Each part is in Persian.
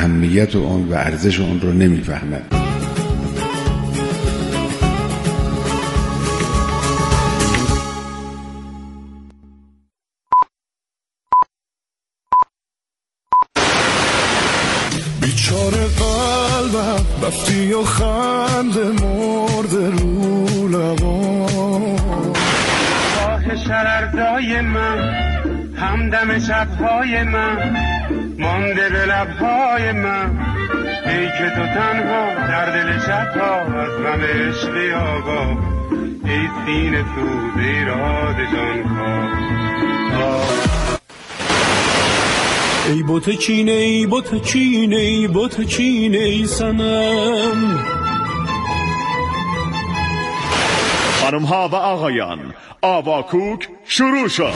اهمیت اون و ارزش اون رو نمیفهمن. بیچاره قلبم رفتی و خنده مرده رو لبام، راه شرردای من همدم شبهای من مانده به لبهای من، ای که تو تنها در دل شبها از غم عشقی آگاه، ای سینه سوز ایراد جانکاه. ای بوت چینه ای بوت چینه ای بوت چینه ای سنم. خانم ها و آقایان، آواکوک شروع شد.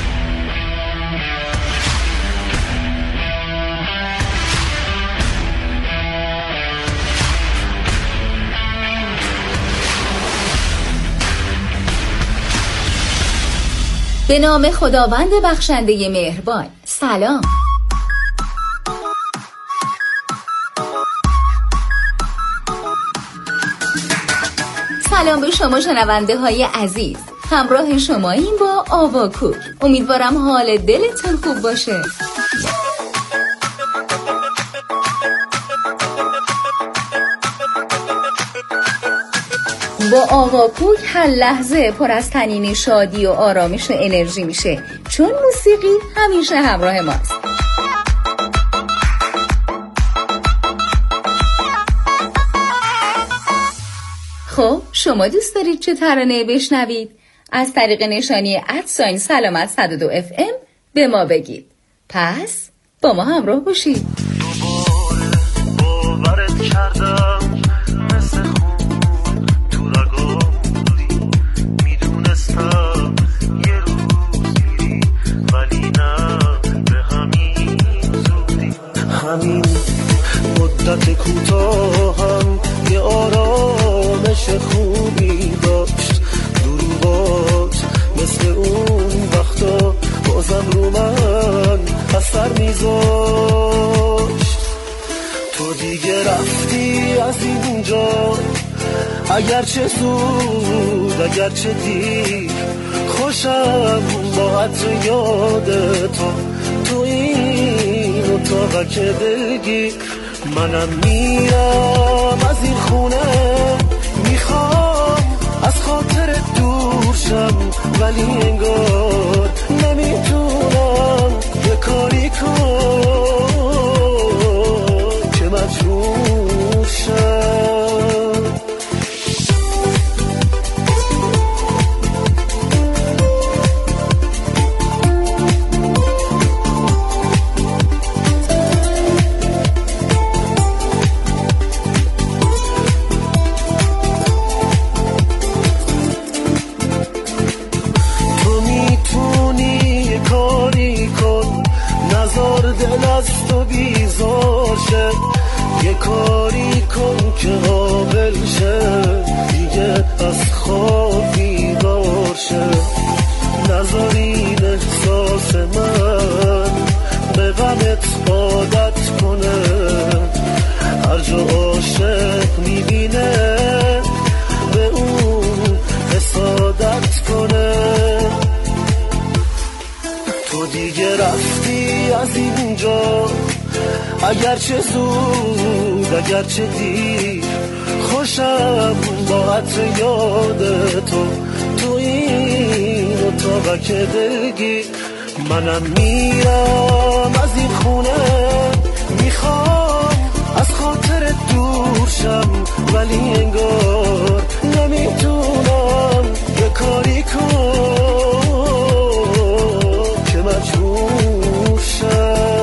به نام خداوند بخشنده مهربان. سلام. سلام به شما شنونده های عزیز، همراه شما این با آواکوک. امیدوارم حال دلتون خوب باشه. با آواکوک هر لحظه پر از طنین شادی و آرامش و انرژی میشه، چون موسیقی همیشه همراه ماست. خب شما دوست دارید چه ترانه بشنوید؟ از طریق نشانی @سلامت 102 FM به ما بگید. پس با ما همراه باشید. دوباره باورت کردم مثل خون تو رگام بودی، میدونستم یه روز میری ولی نه به همین زودی. همین مدت کوتاهم یه آرامش خوبی داشت، دروبات مثل اون وقتا بازم رو من اثر میذاشت. تو دیگه رفتی از اینجا، اگرچه زود اگرچه دیر، خوشم با عطر یاد تو این اتاقک دلگیر. منم میرم از این خونه، میخوام از خاطر دور شم، ولی انگار نمیتونم یه کاری کنم که مجبور شم. یه کاری کن که قابل شه، دیگه از خواب بیدار شه. نذار این احساس من به غمت عادت کنه، هر جا عاشق میبینه به اون حسادت کنه. تو دیگه رفتی از اینجا، اگرچه زود اگرچه دیر، خوشم با عطر یاد تو این اتاقک دلگیر. منم میرم از این خونه، میخوام از خاطر دور شم، ولی انگار نمیتونم یه کاری کنم که مجبور شم.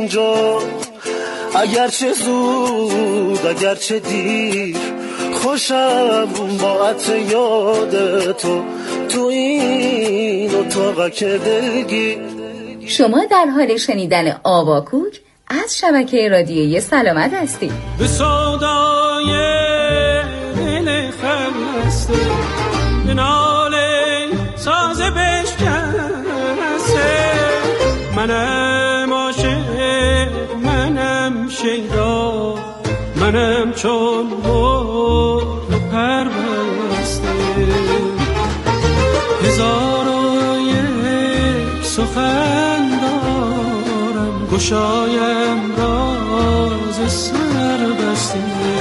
اینجا، اگرچه زود اگرچه دیر، خوشم با عطر یاد تو این اتاق که دلگیر. شما در حال شنیدن آواکوک از شبکه رادیویی سلامت هستید. به صدای دل خسته، به ناله ساز بشکسته، منم عاشق، منم شیدا، منم چون مرغ پربسته. هزار و یک سخن دارم، گشایم راز سر بسته.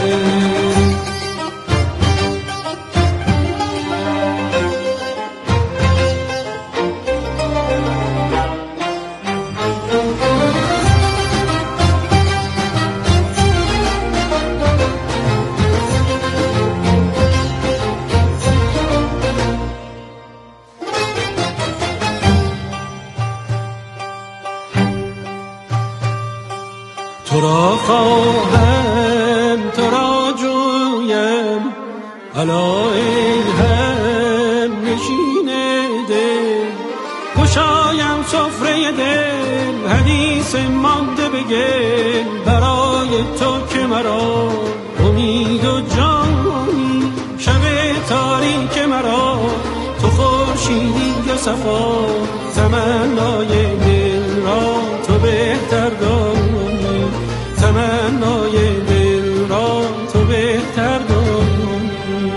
تو را خواهم، تو را جویم، الا ای هم نشین دل. گشایم سفره دل، حدیث مانده به گل، برای تو که مرا امید و جانی. شب تاریک مرا تو خورشیدی و صفا، تمنای دل را تو بهتر دانی. تمنای دل را تو بهتر دانی.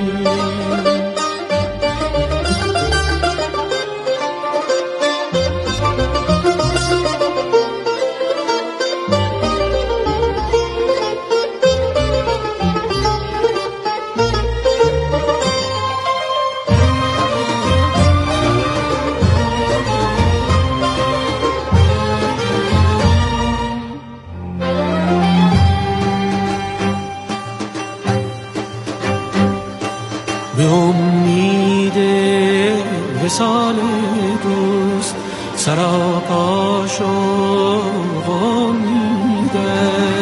به امید وصال دوست سراپا شوق امیدم.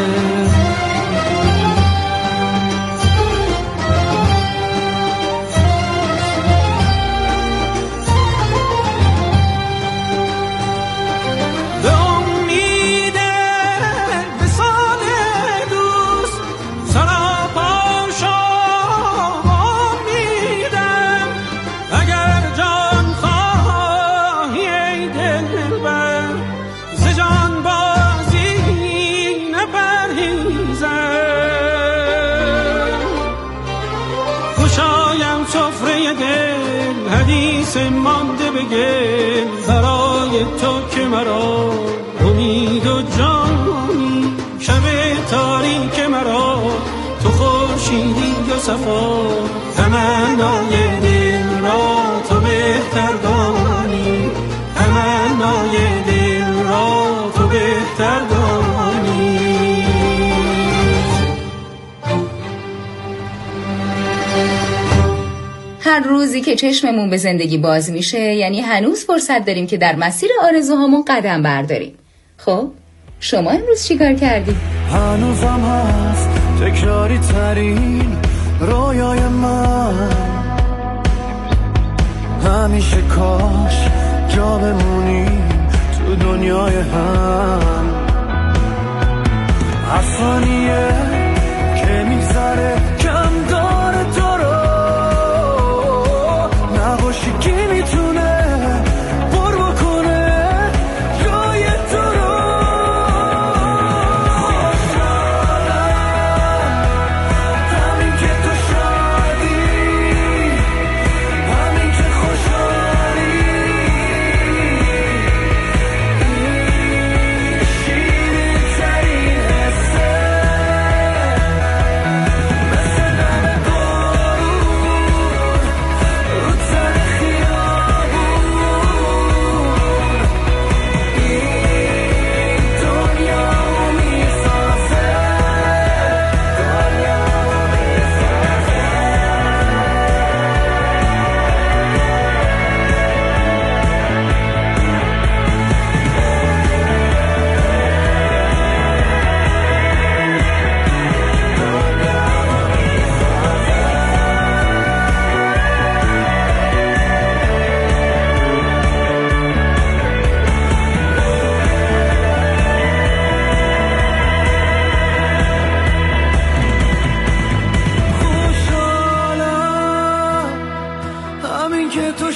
حدیث مانده به گل، برای تو که مرا امید و جانی. شب تاریک مرا تو خورشیدی و صفا، تمنای دل را تو بهتر دانی. تمنای دل را تو بهتر دانی. هر روزی که چشممون به زندگی باز میشه یعنی هنوز فرصت داریم که در مسیر آرزوهامون قدم برداریم. خب شما امروز چیکار کردی؟ هنوزم هست تکراری ترین رویای من، همیشه کاش جا بمونیم تو دنیای هم. افسانیه که میگذره کم داره تو رو، نباشی کی میتونه پر بکنه جای تو رو. همین که تو شادی، همین که خوشحالی، شیرین ترین حسه، مثل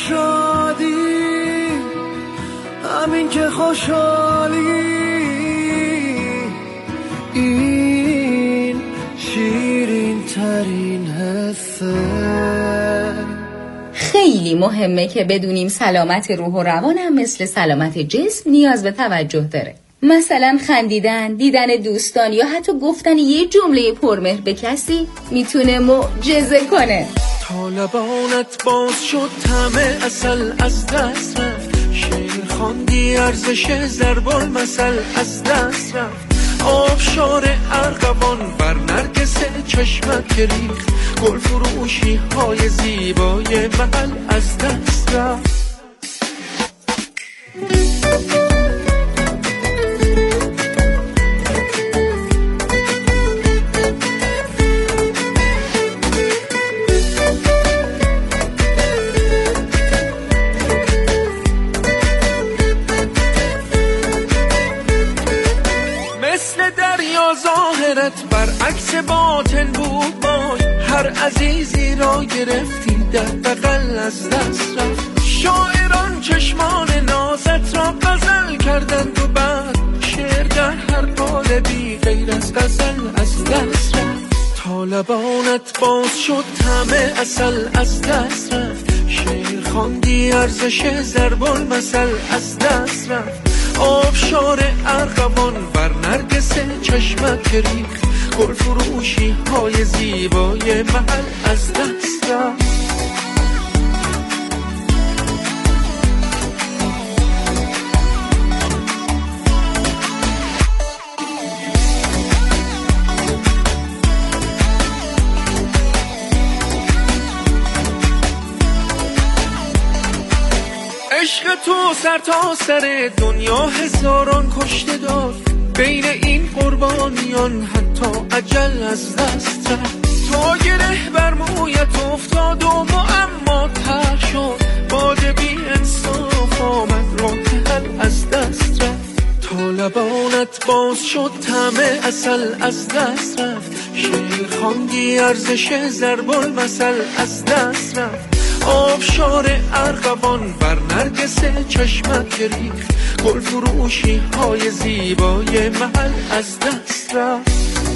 شادی، همین که خوشحالی، این شیرین ترین حسه. خیلی مهمه که بدونیم سلامت روح و روان هم مثل سلامت جسم نیاز به توجه داره. مثلا خندیدن، دیدن دوستان یا حتی گفتن یه جمله پرمهر به کسی میتونه معجزه کنه. طالبانت باز شد همه اصل از دست رفت، شعر خواندی ارزش ضرب المثل از دست رفت. آبشار ارغوان بر نرگس چشمت که ریخت، گل فروشی های زیبای محل از دست رفت. برعکس باطن بود باش، هر عزیزی را گرفتی در بغل از دست رفت. شاعران چشمان نازت را غزل کردند و بعد شعر در هر قالبی غیر از غزل از دست رفت. طالبانت باز شد همه اصل از دست رفت، شعر خواندی ارزش ضرب المثل از دست رفت. آبشار ارغوان بر نرگس چشمت که ریخت، گل فروشی های زیبای محل از دست رفت. عشق تو سر تا سر دنیا هزاران کشته داد، بین این قربانیان حتی اجل از دست رفت. تا گره بر مویت افتاد و معما تر شد، باد بی انصاف آمد راه حل از دست رفت. طالبانت باز شد همه اصل از دست رفت، شعر خواندی ارزش ضرب المثل از دست رفت. آبشار ارغوان بر نرگس چشمت که ریخت، گل فروشی های زیبای محل از دست رفت.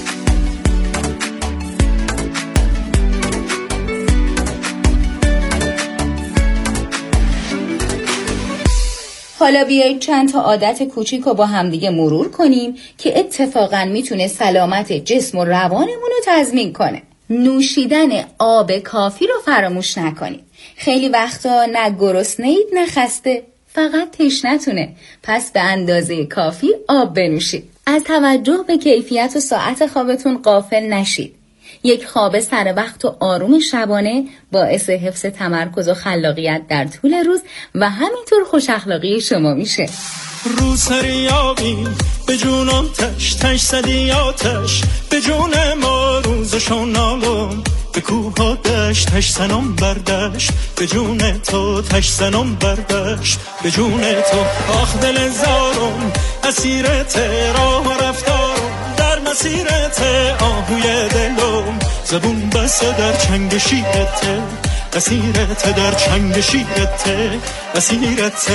حالا بیایید چند تا عادت کوچیک رو با همدیگه مرور کنیم که اتفاقاً میتونه سلامت جسم و روانمون رو تضمین کنه. نوشیدن آب کافی رو فراموش نکنید. خیلی وقتا نه گرسنه‌اید نه خسته، فقط تشنه‌تونه. پس به اندازه کافی آب بنوشید. از توجه به کیفیت و ساعت خوابتون غافل نشید. یک خواب سر وقت و آروم شبانه باعث حفظ تمرکز و خلاقیت در طول روز و همینطور خوش اخلاقی شما میشه. رو سری آبی به جونم تش زدی آتش، به جون ما روزشو نالم، به کوه ها دشت زنم بردشت، به جون تو تش زنم بردشت، به جون تو آخ دل زارم، اسیرت راه و رفتارم، در مسیرت آهوی دلم، زبون بسته در چنگ شیرت، اسیرت در چنگ شیرت، اسیرت.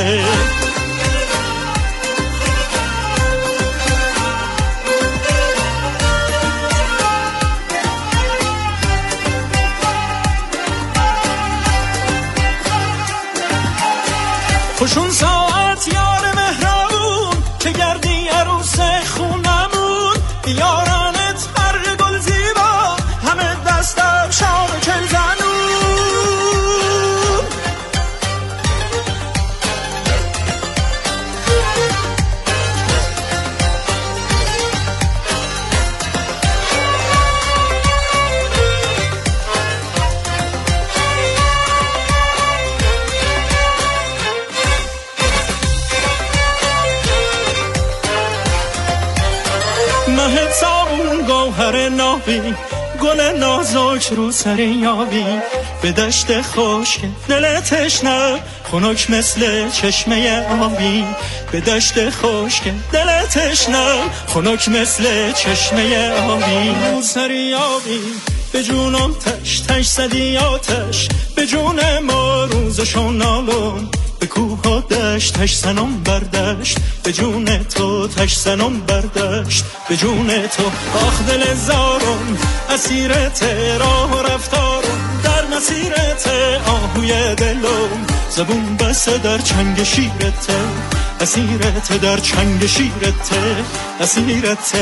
خوشون ساعت یار مهربون که گردی عروس خونمون، یارانت هر گل زیبا همه دستم شام چل زنون. مه صابون گوهر نابی، گل نازک رو سر یابی، به دشت خشک دل تشنه خنک مثل چشمه آبی، به دشت خشک دل تشنه خنک مثل چشمه آبی. رو سر یابی به جونم تش تش زدی آتش به جون ما روزشون نالون به کوه ها دشت تش زنم بردشت به جون تو تش زنم بردشت به جون تو آخ دل زارم اسیرت راه و رفتارم در مسیرت آهوی دلم زبون بسته در چنگ شیرت اسیرت در چنگ شیرت اسیرت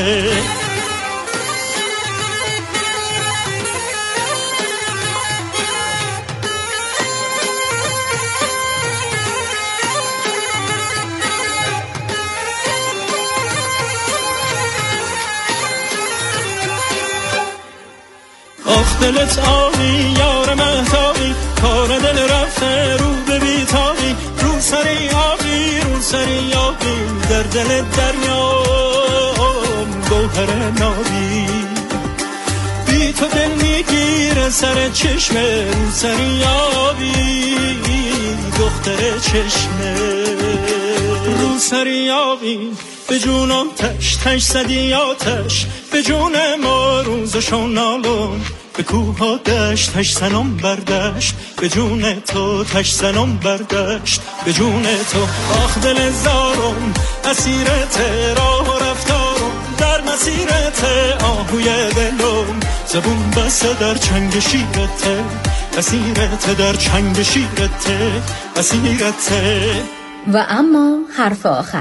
آخ دلت آبی یار مهتابی کار دل رفته رو به بیتابی رو سری آبی رو سری آبی در دل دریام گوهر نابی بی تو دل میگیره سر چشمه رو سری آبی دختر چشمه رو سری آبی به جونم تش تش زدی آتش به جون ما روزشون نالون به کوه ها دشت تش زنم بردشت به جون تو تش زنم بردشت به جون تو آخ دل زارم اسیرت راه و رفتارم در مسیرت آهوی دلم زبون بسته در چنگ شیرت اسیرت در چنگ شیرت اسیرت. و اما حرف آخر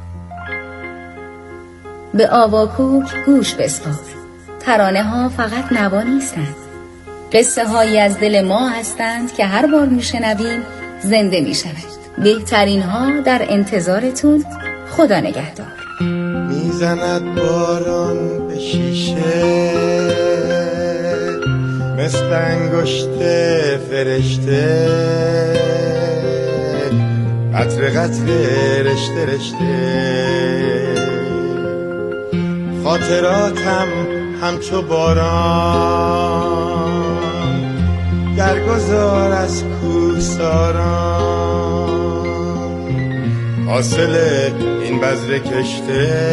به آواکوک گوش بسپار. ترانه ها فقط نوا نیستند، قصه هایی از دل ما هستند که هر بار میشنویم زنده میشود. بهترین ها در انتظارتون. خدا نگهدار. میزند باران به شیشه مثل انگشت فرشته قطره قطره رشته رشته خاطراتم همچو باران درگذار از کوهساران حاصل این بذر کشته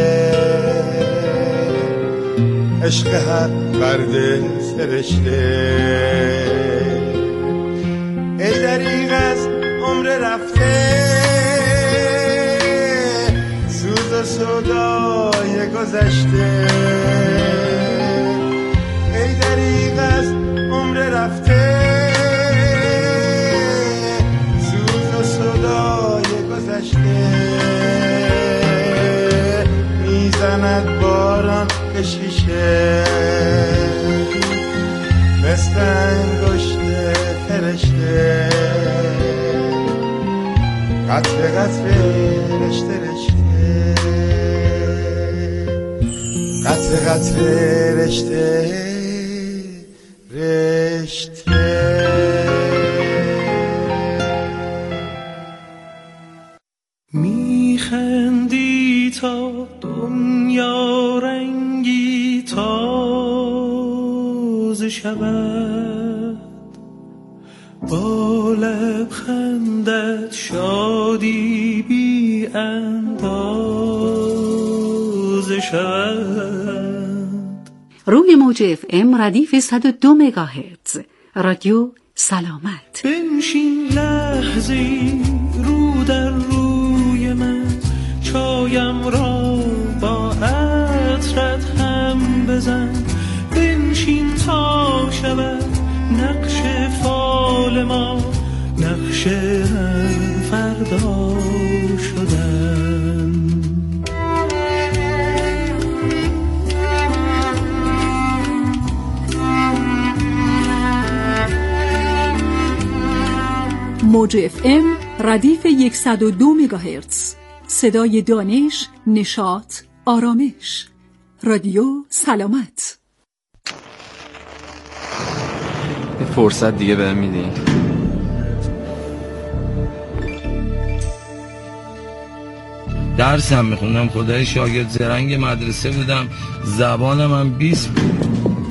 عشق حق برده سرشته ای دریغ از عمر رفته سوز و سودای گذشته ای دریغ از عمر رفته سوز و سودای گذشته میزند باران به شیشه مثل انگشت فرشته قطره قطره رشته رشته قطره قطره رشته رشته. میخندی تا دنیا رنگی تازه شود با لبخندت شادی بی اندازه شود. روی موج FM ردیف 102 مگاهرتز رادیو سلامت. بنشین لحظه‌ای رو در روی من چایم را با عطرت هم بزن بنشین تا شود نقش فال ما نقش هم فردا شدن. موج FM ردیف 102 مگاهرتز صدای دانش، نشاط، آرامش. رادیو سلامت. فرصت دیگه بهم میدی؟ درسم میخوندم خدای شاگرد زرنگ مدرسه بودم زبانم هم 20 بود.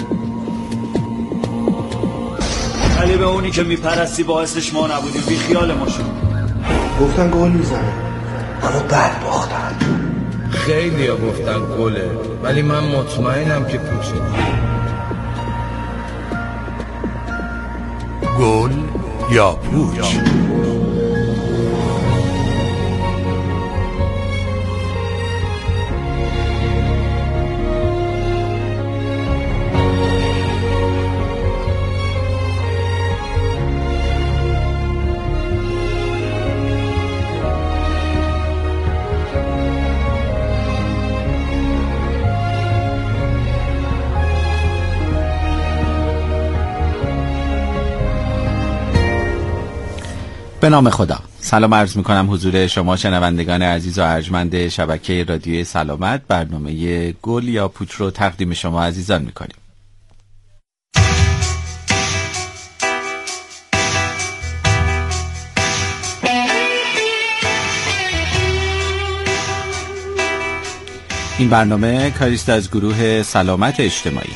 ولی به اونی که میپرستی باعثش ما نبودیم بی خیال ما شد. گفتن گل میزنه اما بد باختن. خیلی ها گفتن گله ولی من مطمئنم که پوچه. گل یا پوچ. به نام خدا. سلام عرض میکنم حضور شما شنوندگان عزیز و ارجمند شبکه رادیوی سلامت. برنامه گل یا پوچ رو تقدیم شما عزیزان میکنیم. این برنامه کاریست از گروه سلامت اجتماعی.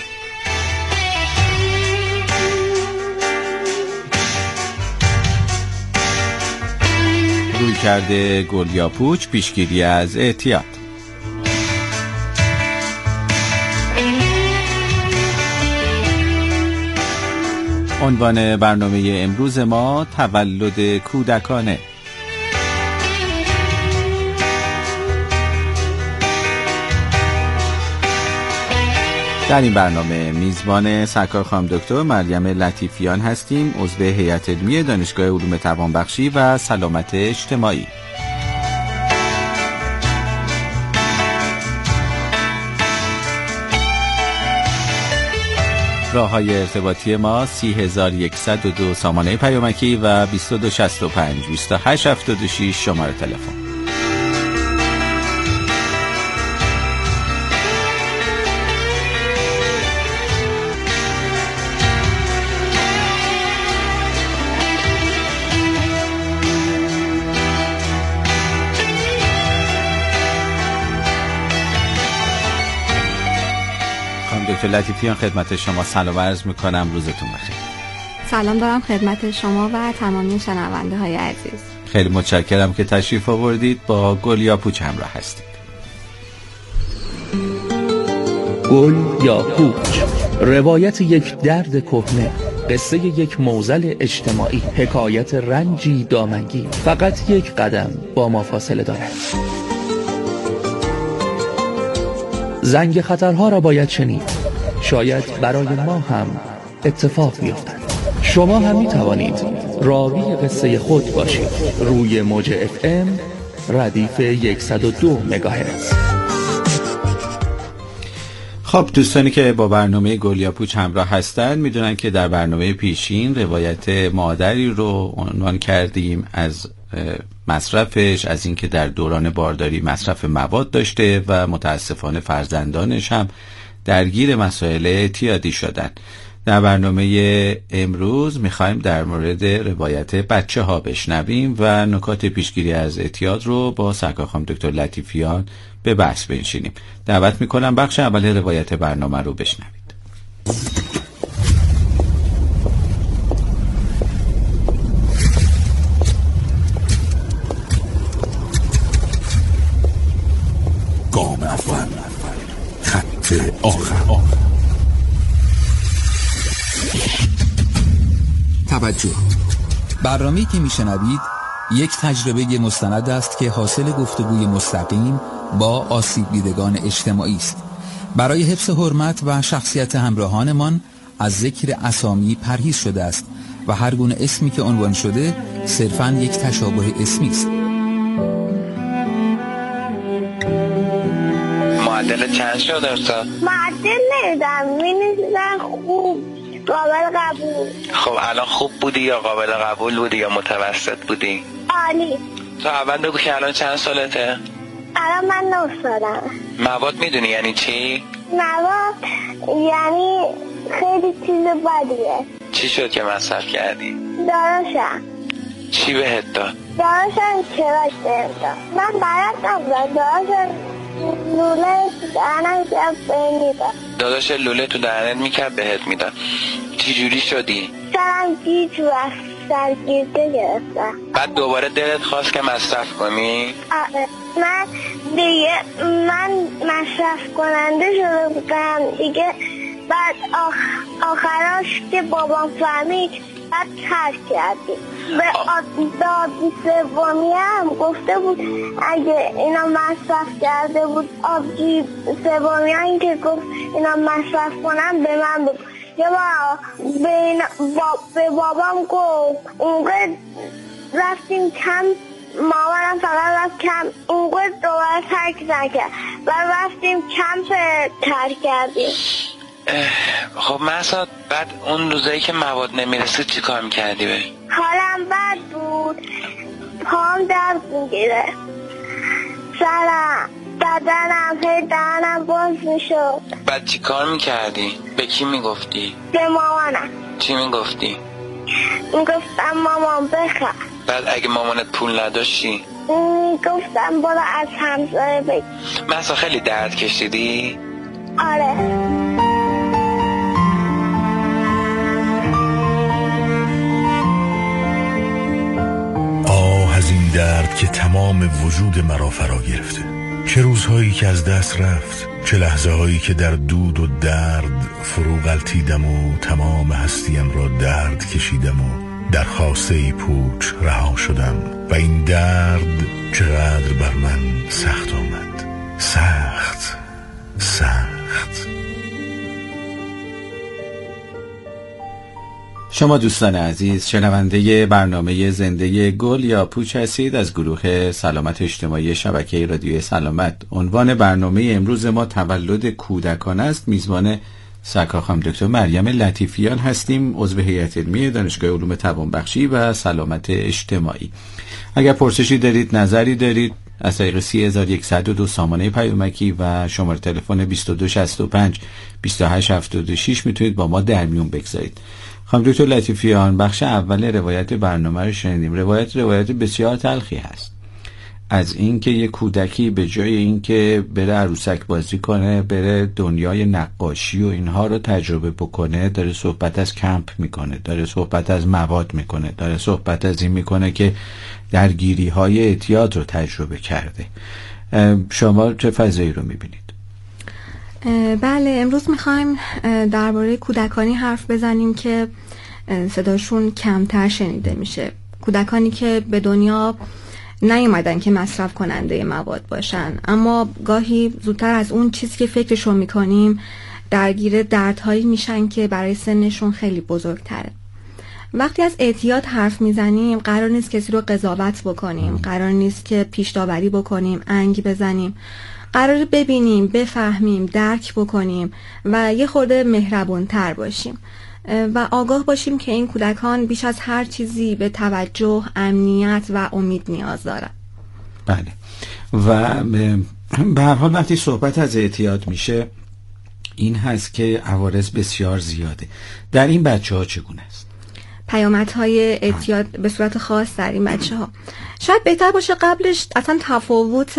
روی کرده گل یا پوچ، پیشگیری از اعتیاد. عنوان برنامه امروز ما تولد کودکانه. در این برنامه میزبان سرکار خانم دکتر مریم لطیفیان هستیم، عضو هیئت علمی دانشگاه علوم توانبخشی و سلامت اجتماعی. راه‌های ارتباطی ما 30102 سامانه پیامکی و 2265 2876 شماره تلفن. دکتر لطیفیان خدمت شما سلام عرض میکنم، روزتون بخیر. سلام دارم خدمت شما و تمامی شنونده های عزیز. خیلی متشکرم که تشریف آوردید. با گل یا پوچ همراه هستید. گل یا پوچ، روایت یک درد کهنه، قصه یک معضل اجتماعی، حکایت رنجی دامنگیر، فقط یک قدم با ما فاصله دارد. زنگ خطرها را باید شنید، شاید برای ما هم اتفاق بیفتد. شما هم می توانید راوی قصه خود باشید. روی موج FM ردیف 102 مگاهرتز. خب دوستانی که با برنامه گل یا پوچ همراه هستند میدونن که در برنامه پیشین روایت مادری رو عنوان کردیم از مصرفش، از اینکه در دوران بارداری مصرف مواد داشته و متاسفانه فرزندانش هم درگیر مسائل اعتیادی شدن. در برنامه امروز میخوایم در مورد روایت بچه ها بشنویم و نکات پیشگیری از اعتیاد رو با سرکار خانم دکتر لطیفیان به بحث بنشینیم. دعوت میکنم بخش اول روایت برنامه رو بشنوید. گام اول، خط آخر. توجه، برنامه‌ای که میشنوید یک تجربه مستند است که حاصل گفتگوی مستقیم با آسیب دیدگان اجتماعی است. برای حفظ حرمت و شخصیت همراهانمان از ذکر اسامی پرهیز شده است و هر گونه اسمی که عنوان شده صرفاً یک تشابه اسمی است. معدل چند شد استاد؟ معدل نمیدم، مینویسن خوب، قابل قبول. خب الان خوب بودی یا قابل قبول بودی یا متوسط بودی؟ عالی. تو اول بگو که الان چند سالته؟ الان من 9 سالم. مواد میدونی یعنی چی؟ مواد یعنی خیلی چیز بدیه. چی شد که مصرف کردی؟ داراشم. چی بهت داد؟ داراشم کراش بهت داد. من برات نبودم، داراشم لوله تو دهنم کرد بهم میداد. داداش لوله تو دهنت میکرد بهت میداد. چی جوری شدی؟ سرم گیج و سرگیرده گرفتم. بعد دوباره دلت خواست که مصرف کنی؟ آره. من مصرف کننده شده بودم دیگه. بعد آخراش که بابام فهمید بعد ترک کردیم. به آبجی سومی هم گفته بود اگه اینا مصرف کرده بود آبجی سومی هم که گفت اینا مصرف کنم به من بگو. یه به بابام گفت اونقدر رفتیم کم، مامانم فقط رفت کم، اونقدر دوباره ترک نکرد و رفتیم کمپ ترک کردیم. خب مثلا بعد اون روزایی که مواد نمیرسید چی کار میکردی بی؟ حالم بد بود، پام درد میگیره، سرم، بدنم، دهنم باز میشد. بعد چی کار میکردی؟ به کی میگفتی؟ به مامانم. چی میگفتی؟ میگفتم مامان بخر. بعد اگه مامانت پول نداشت چی؟ میگفتم برو از همسایه بگیر. مثلا خیلی درد کشیدی؟ آره. از این درد که تمام وجود مرا فرا گرفته. چه روزهایی که از دست رفت، چه لحظه هایی که در دود و درد فرو غلتیدم و تمام هستیم را درد کشیدم و در خاصه پوچ رها شدم و این درد چقدر بر من سخت آمد. سخت. شما دوستان عزیز شنونده برنامه زنده گل یا پوچ هستید از گروه سلامت اجتماعی شبکه رادیوی سلامت. عنوان برنامه امروز ما تولد کودکان است. میزبان سرکار خانم دکتر مریم لطیفیان هستیم، عضو هیئت علمی دانشگاه علوم توانبخشی و سلامت اجتماعی. اگر پرسشی دارید، نظری دارید، از طریق 3102 سامانه پیامکی و شماره تلفن 2265 2876 میتونید با ما در میون بگذارید. خانم دکتر لطیفیان، بخش اول روایت برنامه رو شنیدیم. روایت بسیار تلخی هست از اینکه یه کودکی به جای اینکه بره عروسک بازی کنه، بره دنیای نقاشی و اینها رو تجربه بکنه، داره صحبت از کمپ میکنه، داره صحبت از مواد میکنه، داره صحبت از این میکنه که درگیری های اعتیاد رو تجربه کرده. شما چه فضایی رو میبینید؟ بله، امروز میخوایم درباره کودکانی حرف بزنیم که صداشون کمتر شنیده میشه. کودکانی که به دنیا نیومدن که مصرف کننده مواد باشن، اما گاهی زودتر از اون چیزی که فکرشون میکنیم درگیر دردهایی میشن که برای سنشون خیلی بزرگتره. وقتی از اعتیاد حرف میزنیم قرار نیست کسی رو قضاوت بکنیم، قرار نیست که پیش داوری بکنیم، انگ بزنیم. قراره ببینیم، بفهمیم، درک بکنیم و یه خورده مهربونتر باشیم و آگاه باشیم که این کودکان بیش از هر چیزی به توجه، امنیت و امید نیاز دارن. بله. و به هر حال وقتی صحبت از اعتیاد میشه این هست که عوارض بسیار زیاده. در این بچه ها چگونه است؟ پیامدهای اعتیاد به صورت خاص در این بچه ها شاید بهتر باشه قبلش اصلا تفاوت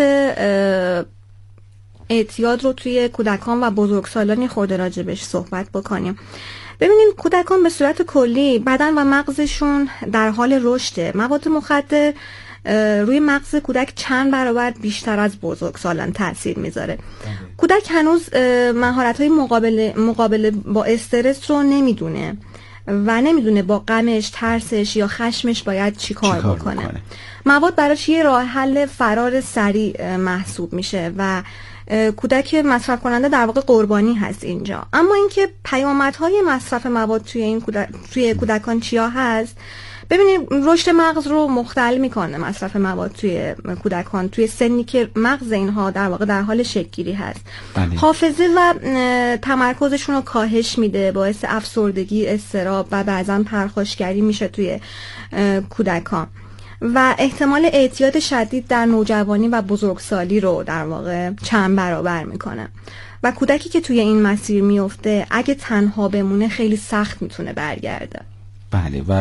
اعتیاد رو توی کودکان و بزرگسالان خورده راجبش صحبت بکنیم. ببینین کودکان به صورت کلی بدن و مغزشون در حال رشده. مواد مخدر روی مغز کودک چند برابر بیشتر از بزرگسالان تاثیر میذاره. کودک هنوز مهارت‌های مقابله با استرس رو نمیدونه و نمیدونه با غمش، ترسش یا خشمش باید چی کار بکنه. مواد براش یه راه حل فرار سریع محسوب میشه و کودک مصرف کننده در واقع قربانی هست اینجا. اما اینکه پیامدهای مصرف مواد توی کودکان چیا هست، ببینید رشد مغز رو مختل میکنه مصرف مواد توی کودکان توی سنی که مغز اینها در واقع در حال شکل‌گیری هست. حافظه و تمرکزشون رو کاهش میده، باعث افسردگی، اضطراب و بعضا پرخاشگری میشه توی کودکان و احتمال اعتیاد شدید در نوجوانی و بزرگسالی رو در واقع چند برابر میکنه و کودکی که توی این مسیر میفته اگه تنها بمونه خیلی سخت میتونه برگرده. بله. و